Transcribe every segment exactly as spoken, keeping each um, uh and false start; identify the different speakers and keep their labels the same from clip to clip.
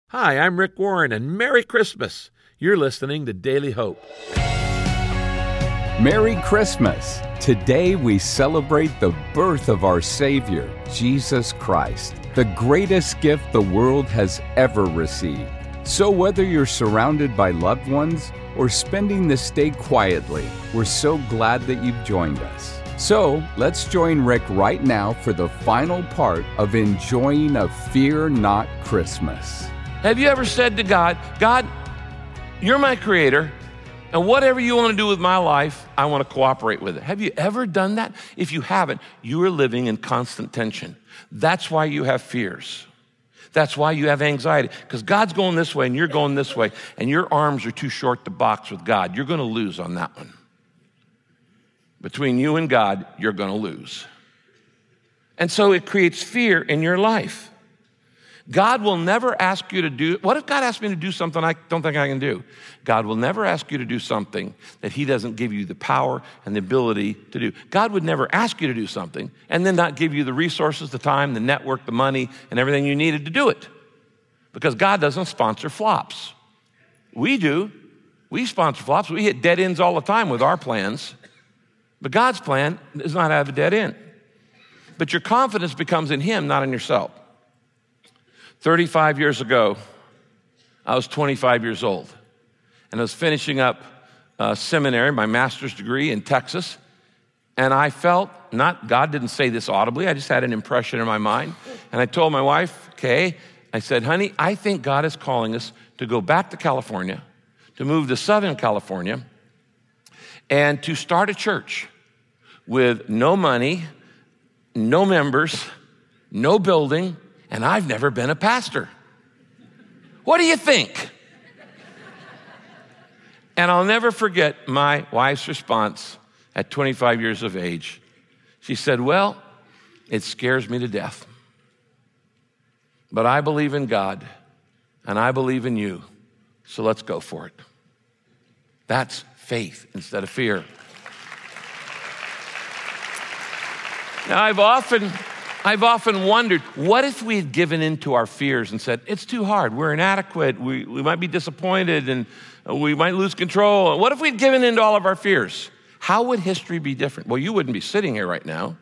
Speaker 1: Hi, I'm Rick Warren, and Merry Christmas. You're listening to Daily Hope.
Speaker 2: Merry Christmas. Today we celebrate the birth of our Savior, Jesus Christ, the greatest gift the world has ever received. So whether you're surrounded by loved ones or spending this day quietly, we're so glad that you've joined us. So let's join Rick right now for the final part of enjoying a Fear Not Christmas.
Speaker 1: Have you ever said to God, God, you're my creator, and whatever you want to do with my life, I want to cooperate with it? Have you ever done that? If you haven't, you are living in constant tension. That's why you have fears. That's why you have anxiety, because God's going this way and you're going this way, and your arms are too short to box with God. You're going to lose on that one. Between you and God, you're going to lose. And so it creates fear in your life. God will never ask you to do, what if God asked me to do something I don't think I can do? God will never ask you to do something that he doesn't give you the power and the ability to do. God would never ask you to do something and then not give you the resources, the time, the network, the money, and everything you needed to do it. Because God doesn't sponsor flops. We do. We sponsor flops. We hit dead ends all the time with our plans. But God's plan does not have a dead end. But your confidence becomes in him, not in yourself. thirty-five years ago, I was twenty-five years old, and I was finishing up uh, seminary, my master's degree in Texas, and I felt, not, God didn't say this audibly, I just had an impression in my mind, and I told my wife, Kay, I said, honey, I think God is calling us to go back to California, to move to Southern California, and to start a church with no money, no members, no building, and I've never been a pastor. What do you think? And I'll never forget my wife's response at twenty-five years of age. She said, well, it scares me to death. But I believe in God, and I believe in you, so let's go for it. That's faith instead of fear. Now, I've often... I've often wondered, what if we had given in to our fears and said, it's too hard, we're inadequate, we, we might be disappointed, and we might lose control. What if we'd given in to all of our fears? How would history be different? Well, you wouldn't be sitting here right now.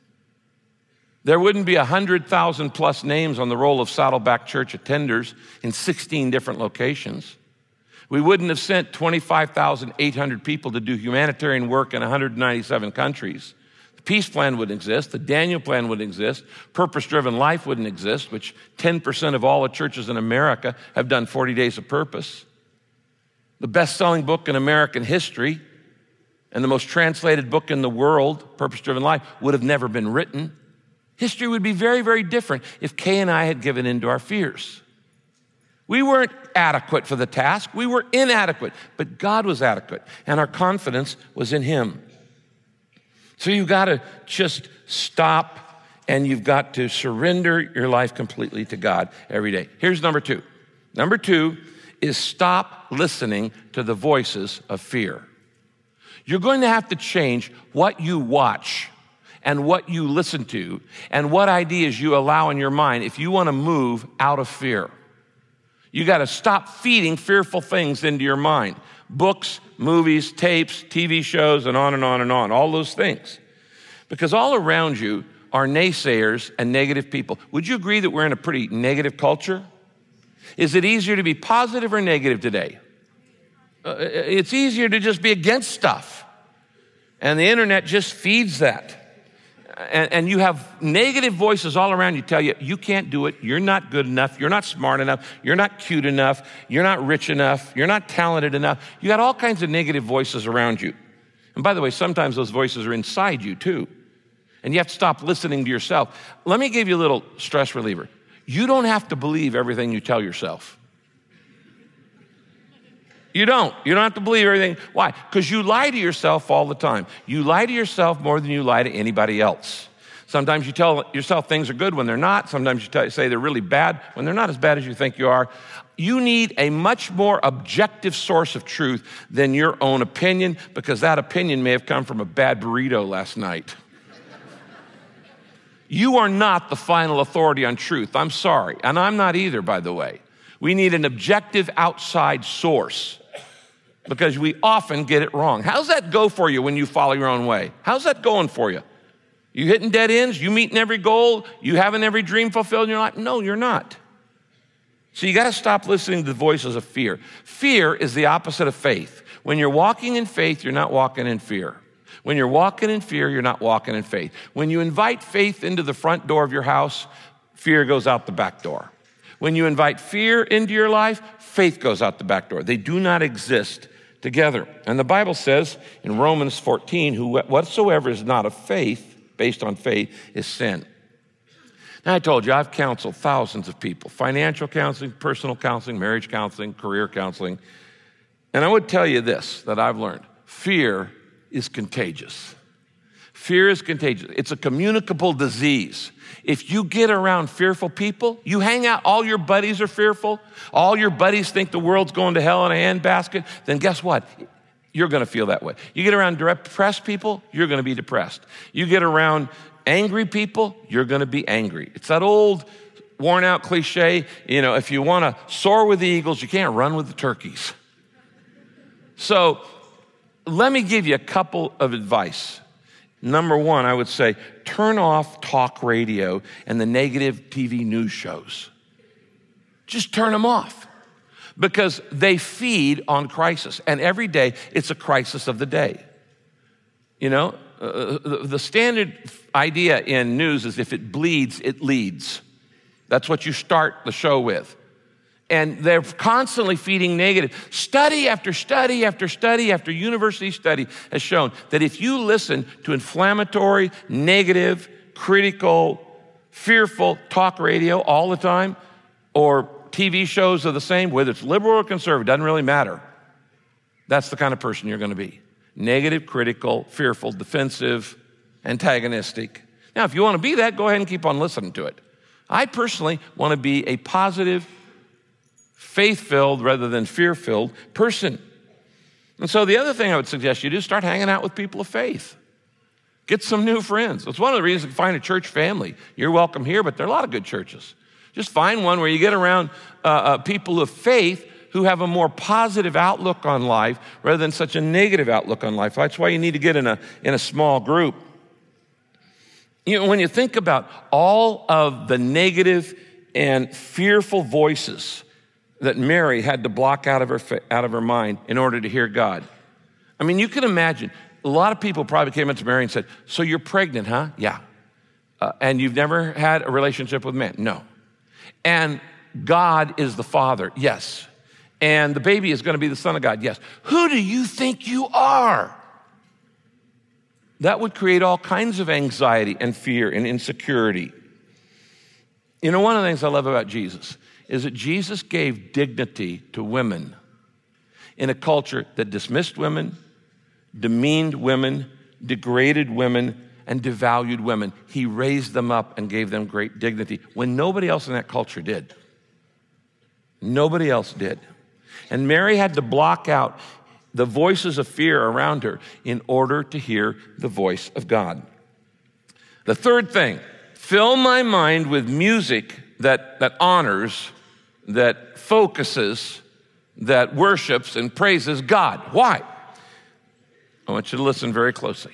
Speaker 1: There wouldn't be one hundred thousand plus names on the roll of Saddleback Church attenders in sixteen different locations. We wouldn't have sent twenty-five thousand eight hundred people to do humanitarian work in one hundred ninety-seven countries. Peace plan wouldn't exist. The Daniel plan wouldn't exist. Purpose-driven life wouldn't exist, which ten percent of all the churches in America have done forty days of purpose. The best-selling book in American history and the most translated book in the world, Purpose-driven life, would have never been written. History would be very, very different if Kay and I had given in to our fears. We weren't adequate for the task. We were inadequate, but God was adequate, and our confidence was in him. So you've got to just stop, and you've got to surrender your life completely to God every day. Here's number two. Number two is stop listening to the voices of fear. You're going to have to change what you watch and what you listen to and what ideas you allow in your mind if you want to move out of fear. You got to stop feeding fearful things into your mind. Books, movies, tapes, T V shows, and on and on and on, all those things. Because all around you are naysayers and negative people. Would you agree that we're in a pretty negative culture? Is it easier to be positive or negative today? Uh, it's easier to just be against stuff. And the internet just feeds that. And, and you have negative voices all around you tell you, you can't do it, you're not good enough, you're not smart enough, you're not cute enough, you're not rich enough, you're not talented enough. You got all kinds of negative voices around you. And by the way, sometimes those voices are inside you too. And you have to stop listening to yourself. Let me give you a little stress reliever. You don't have to believe everything you tell yourself. You don't. You don't have to believe everything. Why? Because you lie to yourself all the time. You lie to yourself more than you lie to anybody else. Sometimes you tell yourself things are good when they're not. Sometimes you t- say they're really bad when they're not as bad as you think you are. You need a much more objective source of truth than your own opinion, because that opinion may have come from a bad burrito last night. You are not the final authority on truth. I'm sorry. And I'm not either, by the way. We need an objective outside source because we often get it wrong. How's that go for you when you follow your own way? How's that going for you? You hitting dead ends? You meeting every goal? You having every dream fulfilled in your life? No, you're not. So you got to stop listening to the voices of fear. Fear is the opposite of faith. When you're walking in faith, you're not walking in fear. When you're walking in fear, you're not walking in faith. When you invite faith into the front door of your house, fear goes out the back door. When you invite fear into your life, faith goes out the back door. They do not exist together. And the Bible says in Romans fourteen, who whatsoever is not of faith, based on faith, is sin. Now, I told you, I've counseled thousands of people, financial counseling, personal counseling, marriage counseling, career counseling. And I would tell you this, that I've learned. Fear is contagious. Fear is contagious. It's a communicable disease. If you get around fearful people, you hang out, all your buddies are fearful, all your buddies think the world's going to hell in a handbasket, then guess what? You're going to feel that way. You get around depressed people, you're going to be depressed. You get around angry people, you're going to be angry. It's that old worn out cliche, you know, if you want to soar with the eagles, you can't run with the turkeys. So let me give you a couple of advice. Number one, I would say, turn off talk radio and the negative T V news shows. Just turn them off because they feed on crisis. And every day, it's a crisis of the day. You know, uh, the, the standard idea in news is if it bleeds, it leads. That's what you start the show with. And they're constantly feeding negative. Study after study after study after university study has shown that if you listen to inflammatory, negative, critical, fearful talk radio all the time, or T V shows are the same, whether it's liberal or conservative, doesn't really matter. That's the kind of person you're going to be. Negative, critical, fearful, defensive, antagonistic. Now, if you want to be that, go ahead and keep on listening to it. I personally want to be a positive, faith-filled rather than fear-filled person. And so the other thing I would suggest you do is start hanging out with people of faith. Get some new friends. It's one of the reasons to find a church family. You're welcome here, but there are a lot of good churches. Just find one where you get around uh, uh, people of faith who have a more positive outlook on life rather than such a negative outlook on life. That's why you need to get in a, in a small group. You know, when you think about all of the negative and fearful voices that Mary had to block out of her out of her mind in order to hear God. I mean, you can imagine, a lot of people probably came up to Mary and said, so you're pregnant, huh? Yeah. Uh, and you've never had a relationship with men? No. And God is the Father? Yes. And the baby is going to be the Son of God? Yes. Who do you think you are? That would create all kinds of anxiety and fear and insecurity. You know, one of the things I love about Jesus is that Jesus gave dignity to women in a culture that dismissed women, demeaned women, degraded women, and devalued women. He raised them up and gave them great dignity when nobody else in that culture did. Nobody else did. And Mary had to block out the voices of fear around her in order to hear the voice of God. The third thing, fill my mind with music that, that honors, that focuses, that worships and praises God. Why? I want you to listen very closely.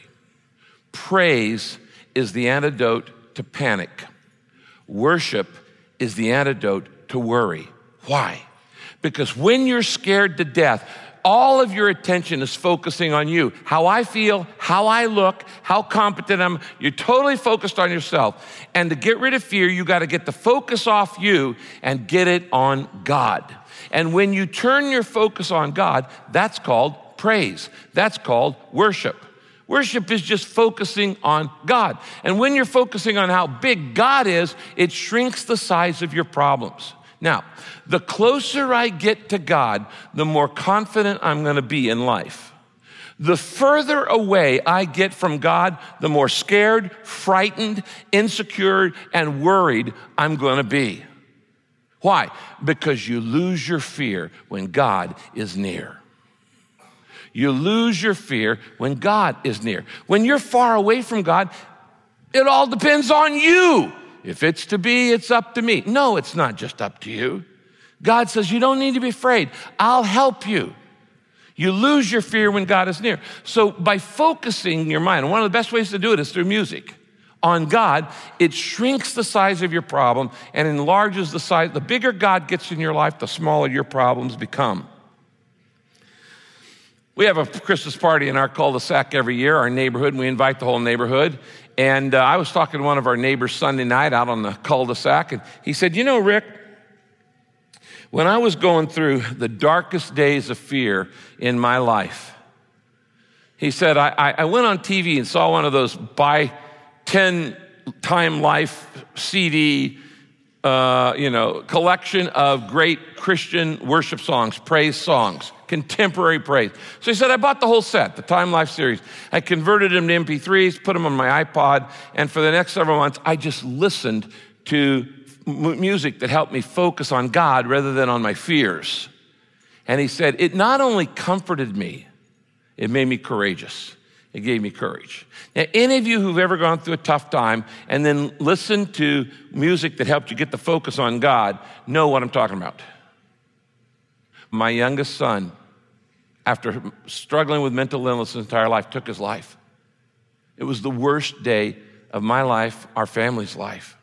Speaker 1: Praise is the antidote to panic. Worship is the antidote to worry. Why? Because when you're scared to death, all of your attention is focusing on you. How I feel, how I look, how competent I'm. You're totally focused on yourself. And to get rid of fear, you got to get the focus off you and get it on God. And when you turn your focus on God, that's called praise. That's called worship. Worship is just focusing on God. And when you're focusing on how big God is, it shrinks the size of your problems. Now, the closer I get to God, the more confident I'm going to be in life. The further away I get from God, the more scared, frightened, insecure, and worried I'm going to be. Why? Because you lose your fear when God is near. You lose your fear when God is near. When you're far away from God, it all depends on you. If it's to be, it's up to me. No, it's not just up to you. God says, you don't need to be afraid. I'll help you. You lose your fear when God is near. So by focusing your mind, and one of the best ways to do it is through music, on God, it shrinks the size of your problem and enlarges the size. The bigger God gets in your life, the smaller your problems become. We have a Christmas party in our cul-de-sac every year, our neighborhood, and we invite the whole neighborhood. And uh, I was talking to one of our neighbors Sunday night out on the cul-de-sac, and he said, you know, Rick, when I was going through the darkest days of fear in my life, he said, I, I went on T V and saw one of those buy ten Time Life C D, uh, you know, collection of great Christian worship songs, praise songs, contemporary praise. So he said, I bought the whole set, the Time Life series. I converted them to M P threes, put them on my iPod, and for the next several months, I just listened to m- music that helped me focus on God rather than on my fears. And he said, it not only comforted me, it made me courageous. It gave me courage. Now, any of you who've ever gone through a tough time and then listened to music that helped you get the focus on God know what I'm talking about. My youngest son, after struggling with mental illness his entire life, took his life. It was the worst day of my life, our family's life.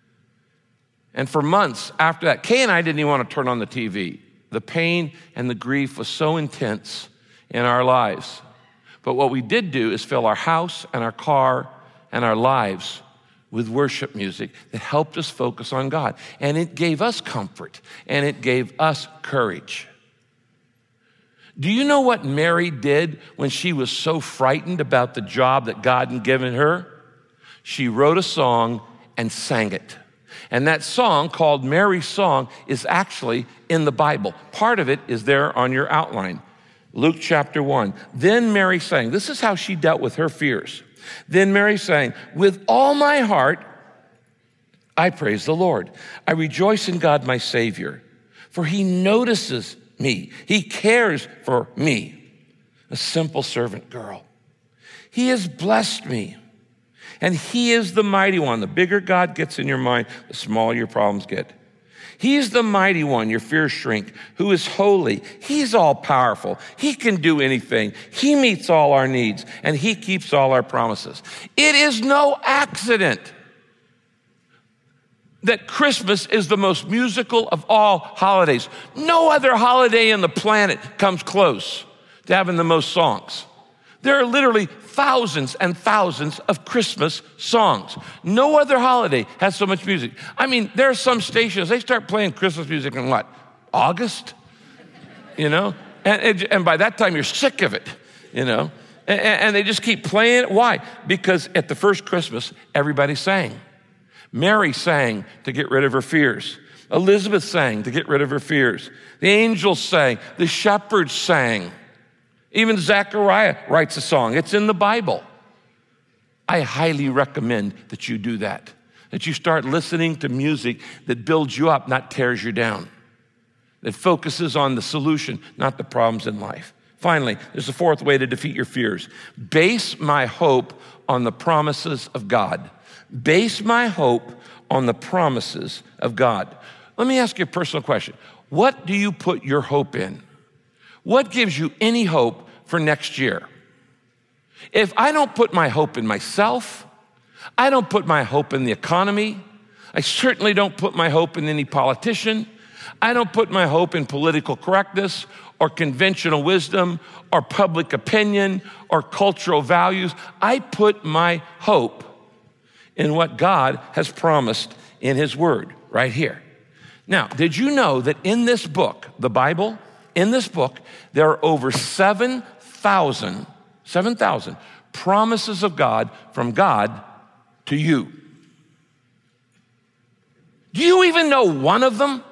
Speaker 1: And for months after that, Kay and I didn't even want to turn on the T V. The pain and the grief was so intense in our lives. But what we did do is fill our house and our car and our lives with worship music that helped us focus on God. And it gave us comfort, and it gave us courage. Do you know what Mary did when she was so frightened about the job that God had given her? She wrote a song and sang it. And that song, called Mary's Song, is actually in the Bible. Part of it is there on your outline. Luke chapter one. Then Mary sang, this is how she dealt with her fears. Then Mary sang, with all my heart, I praise the Lord. I rejoice in God, my Savior, for he notices me. He cares for me, a simple servant girl. He has blessed me, and he is the mighty one. The bigger God gets in your mind, the smaller your problems get. He is the mighty one, your fears shrink, who is holy. He's all powerful. He can do anything. He meets all our needs, and he keeps all our promises. It is no accident that Christmas is the most musical of all holidays. No other holiday on the planet comes close to having the most songs. There are literally thousands and thousands of Christmas songs. No other holiday has so much music. I mean, there are some stations, they start playing Christmas music in what, August? You know? And, and, and by that time, you're sick of it, you know? And, and they just keep playing it. Why? Because at the first Christmas, everybody sang. Mary sang to get rid of her fears. Elizabeth sang to get rid of her fears. The angels sang. The shepherds sang. Even Zechariah writes a song. It's in the Bible. I highly recommend that you do that, that you start listening to music that builds you up, not tears you down, that focuses on the solution, not the problems in life. Finally, there's a fourth way to defeat your fears. Base my hope on the promises of God. Base my hope on the promises of God. Let me ask you a personal question. What do you put your hope in? What gives you any hope for next year? If I don't put my hope in myself, I don't put my hope in the economy, I certainly don't put my hope in any politician, I don't put my hope in political correctness or conventional wisdom or public opinion or cultural values. I put my hope in what God has promised in his word right here. Now, did you know that in this book, the Bible, in this book, there are over seven thousand, seven thousand promises of God from God to you? Do you even know one of them?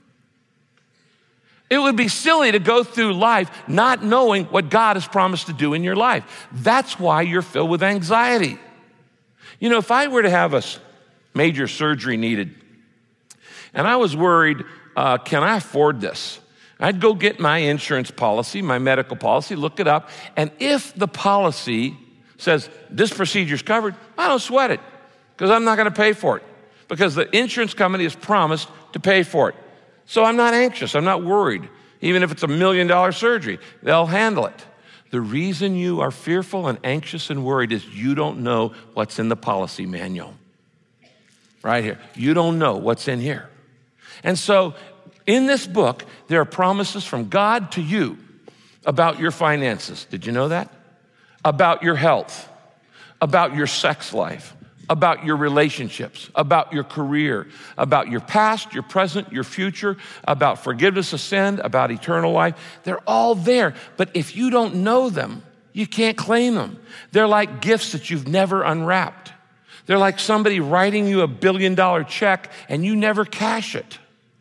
Speaker 1: It would be silly to go through life not knowing what God has promised to do in your life. That's why you're filled with anxiety. You know, if I were to have a major surgery needed, and I was worried, uh, can I afford this? I'd go get my insurance policy, my medical policy, look it up, and if the policy says this procedure's covered, I don't sweat it because I'm not going to pay for it because the insurance company has promised to pay for it. So I'm not anxious. I'm not worried. Even if it's a million dollar surgery, they'll handle it. The reason you are fearful and anxious and worried is you don't know what's in the policy manual. Right here. You don't know what's in here. And so in this book, there are promises from God to you about your finances. Did you know that? About your health, about your sex life, about your relationships, about your career, about your past, your present, your future, about forgiveness of sin, about eternal life. They're all there. But if you don't know them, you can't claim them. They're like gifts that you've never unwrapped. They're like somebody writing you a billion dollar check and you never cash it.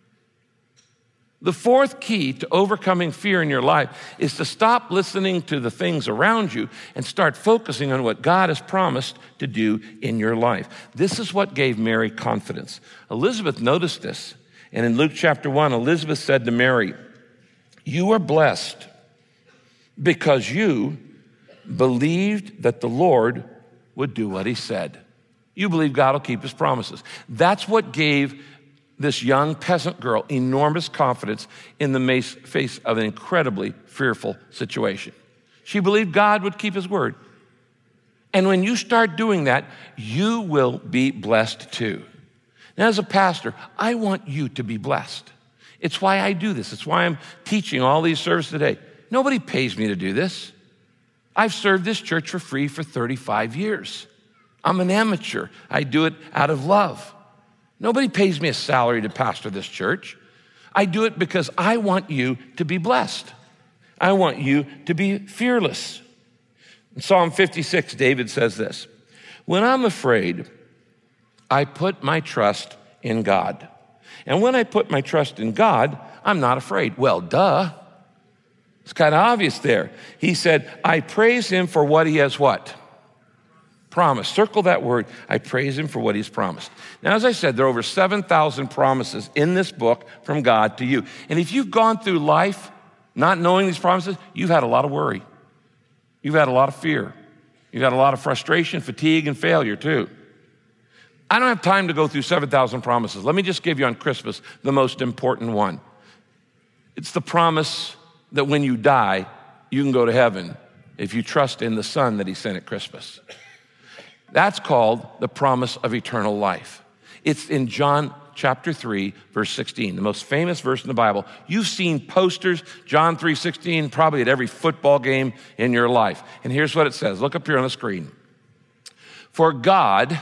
Speaker 1: The fourth key to overcoming fear in your life is to stop listening to the things around you and start focusing on what God has promised to do in your life. This is what gave Mary confidence. Elizabeth noticed this. And in Luke chapter one, Elizabeth said to Mary, "You are blessed because you believed that the Lord would do what he said." You believe God will keep his promises. That's what gave this young peasant girl enormous confidence in the face of an incredibly fearful situation. She believed God would keep his word. And when you start doing that, you will be blessed too. Now, as a pastor, I want you to be blessed. It's why I do this. It's why I'm teaching all these services today. Nobody pays me to do this. I've served this church for free for thirty-five years. I'm an amateur. I do it out of love. Nobody pays me a salary to pastor this church. I do it because I want you to be blessed. I want you to be fearless. In Psalm fifty-six, David says this, "When I'm afraid, I put my trust in God. And when I put my trust in God, I'm not afraid." Well, duh. It's kind of obvious there. He said, I praise him for what he has what? Promise. Circle that word. I praise him for what he's promised. Now, as I said, there are over seven thousand promises in this book from God to you. And if you've gone through life not knowing these promises, you've had a lot of worry. You've had a lot of fear. You've had a lot of frustration, fatigue, and failure too. I don't have time to go through seven thousand promises. Let me just give you on Christmas the most important one. It's the promise that when you die, you can go to heaven if you trust in the Son that he sent at Christmas. That's called the promise of eternal life. It's in John chapter three, verse sixteen, the most famous verse in the Bible. You've seen posters, John three sixteen, probably at every football game in your life. And here's what it says. Look up here on the screen. For God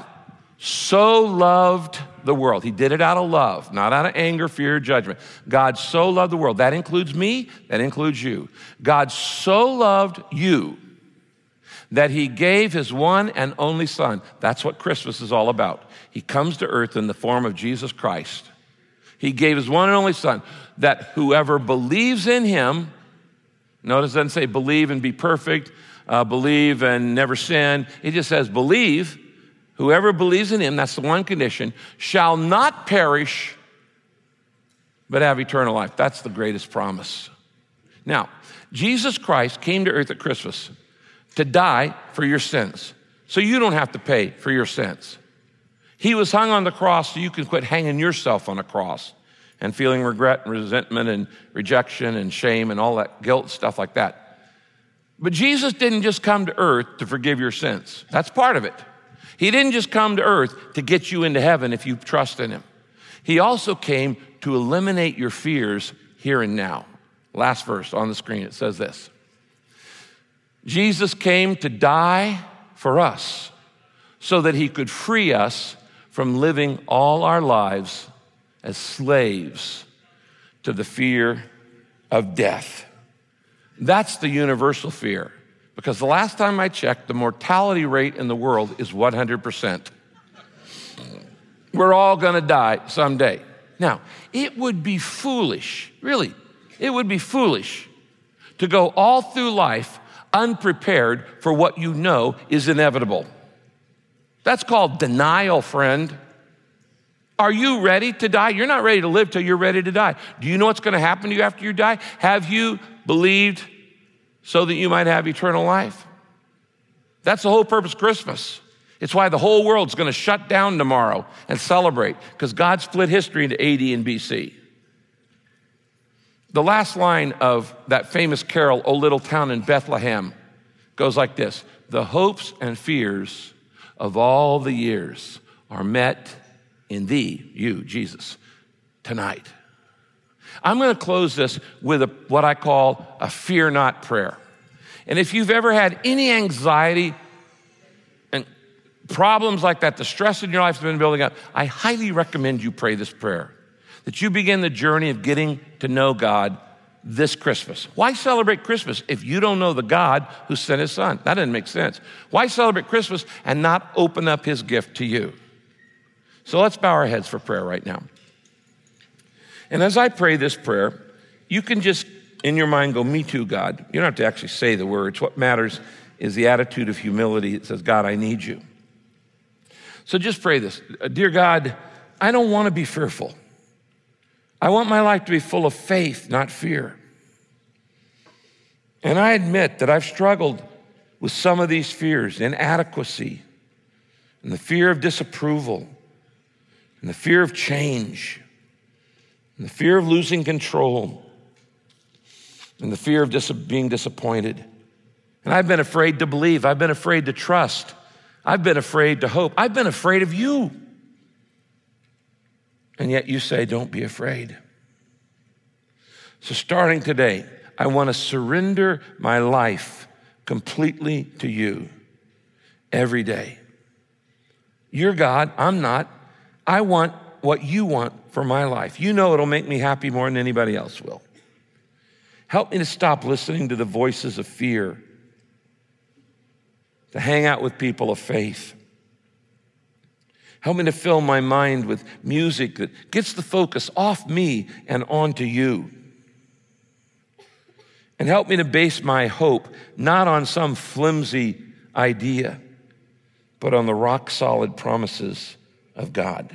Speaker 1: so loved the world. He did it out of love, not out of anger, fear, judgment. God so loved the world. That includes me. That includes you. God so loved you that he gave his one and only Son. That's what Christmas is all about. He comes to earth in the form of Jesus Christ. He gave his one and only Son, that whoever believes in him, notice it doesn't say believe and be perfect, uh, believe and never sin. It just says believe, whoever believes in him, that's the one condition, shall not perish, but have eternal life. That's the greatest promise. Now, Jesus Christ came to earth at Christmas to die for your sins, so you don't have to pay for your sins. He was hung on the cross so you can quit hanging yourself on a cross and feeling regret and resentment and rejection and shame and all that guilt, stuff like that. But Jesus didn't just come to earth to forgive your sins. That's part of it. He didn't just come to earth to get you into heaven if you trust in him. He also came to eliminate your fears here and now. Last verse on the screen, it says this. Jesus came to die for us so that he could free us from living all our lives as slaves to the fear of death. That's the universal fear, because the last time I checked, the mortality rate in the world is one hundred percent. We're all gonna die someday. Now, it would be foolish, really, it would be foolish to go all through life unprepared for what you know is inevitable. That's called denial, friend. Are you ready to die? You're not ready to live till you're ready to die. Do you know what's going to happen to you after you die? Have you believed so that you might have eternal life? That's the whole purpose of Christmas. It's why the whole world's going to shut down tomorrow and celebrate, because God split history into A D and B C. The last line of that famous carol, O Little Town in Bethlehem, goes like this: the hopes and fears of all the years are met in thee, you, Jesus, tonight. I'm going to close this with a, what I call a fear not prayer. And if you've ever had any anxiety and problems like that, the stress in your life has been building up, I highly recommend you pray this prayer, that you begin the journey of getting to know God this Christmas. Why celebrate Christmas if you don't know the God who sent his son? That doesn't make sense. Why celebrate Christmas and not open up his gift to you? So let's bow our heads for prayer right now. And as I pray this prayer, you can just in your mind go, me too, God. You don't have to actually say the words. What matters is the attitude of humility that says, God, I need you. So just pray this. Dear God, I don't want to be fearful. I want my life to be full of faith, not fear. And I admit that I've struggled with some of these fears, inadequacy, and the fear of disapproval, and the fear of change, and the fear of losing control, and the fear of dis- being disappointed. And I've been afraid to believe. I've been afraid to trust. I've been afraid to hope. I've been afraid of you. And yet you say, don't be afraid. So starting today, I want to surrender my life completely to you every day. You're God, I'm not. I want what you want for my life. You know it'll make me happy more than anybody else will. Help me to stop listening to the voices of fear, to hang out with people of faith. Help me to fill my mind with music that gets the focus off me and onto you. And help me to base my hope not on some flimsy idea, but on the rock-solid promises of God.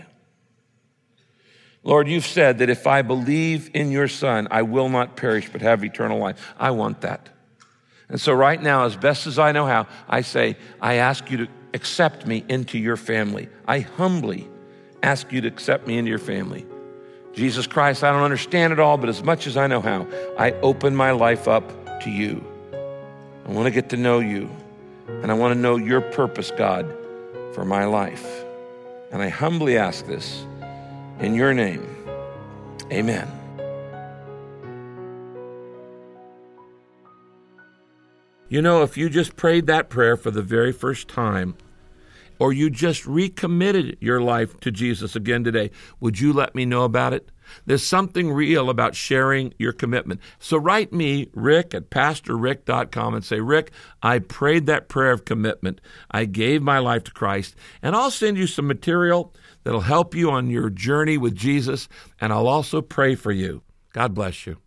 Speaker 1: Lord, you've said that if I believe in your Son, I will not perish but have eternal life. I want that. And so right now, as best as I know how, I say, I ask you to accept me into your family. I humbly ask you to accept me into your family. Jesus Christ, I don't understand it all, but as much as I know how, I open my life up to you. I want to get to know you, and I want to know your purpose, God, for my life. And I humbly ask this in your name. Amen. You know, if you just prayed that prayer for the very first time, or you just recommitted your life to Jesus again today, would you let me know about it? There's something real about sharing your commitment. So write me, Rick, at pastor rick dot com and say, Rick, I prayed that prayer of commitment. I gave my life to Christ, and I'll send you some material that'll help you on your journey with Jesus, and I'll also pray for you. God bless you.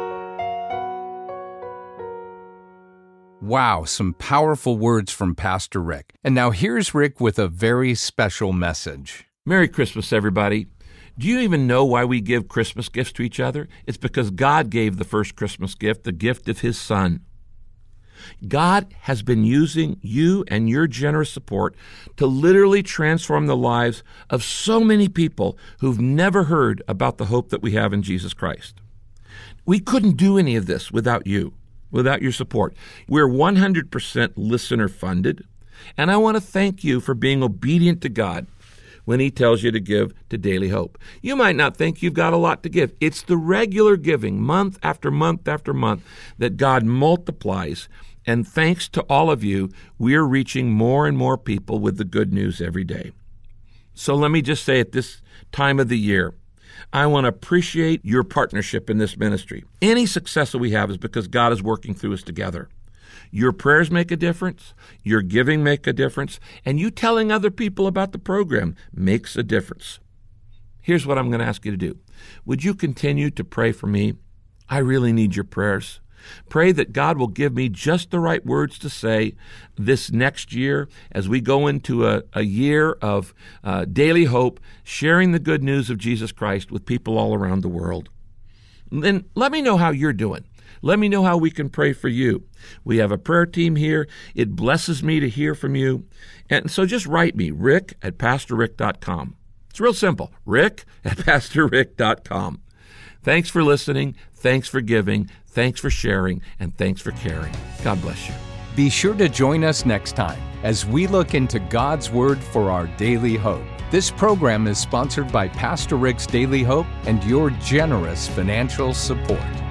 Speaker 2: Wow, some powerful words from Pastor Rick. And now here's Rick with a very special message.
Speaker 1: Merry Christmas, everybody. Do you even know why we give Christmas gifts to each other? It's because God gave the first Christmas gift, the gift of his Son. God has been using you and your generous support to literally transform the lives of so many people who've never heard about the hope that we have in Jesus Christ. We couldn't do any of this without you, without your support. We're one hundred percent listener funded, and I want to thank you for being obedient to God when he tells you to give to Daily Hope. You might not think you've got a lot to give. It's the regular giving, month after month after month, that God multiplies. And thanks to all of you, we're reaching more and more people with the good news every day. So let me just say at this time of the year, I want to appreciate your partnership in this ministry. Any success that we have is because God is working through us together. Your prayers make a difference, your giving make a difference, and you telling other people about the program makes a difference. Here's what I'm going to ask you to do. Would you continue to pray for me? I really need your prayers. Pray that God will give me just the right words to say this next year as we go into a, a year of uh, Daily Hope, sharing the good news of Jesus Christ with people all around the world. Then let me know how you're doing. Let me know how we can pray for you. We have a prayer team here. It blesses me to hear from you. And so just write me, Rick at pastor rick dot com. It's real simple, Rick at pastor rick dot com. Thanks for listening. Thanks for giving. Thanks for sharing. And thanks for caring. God bless you.
Speaker 2: Be sure to join us next time as we look into God's Word for our daily hope. This program is sponsored by Pastor Rick's Daily Hope and your generous financial support.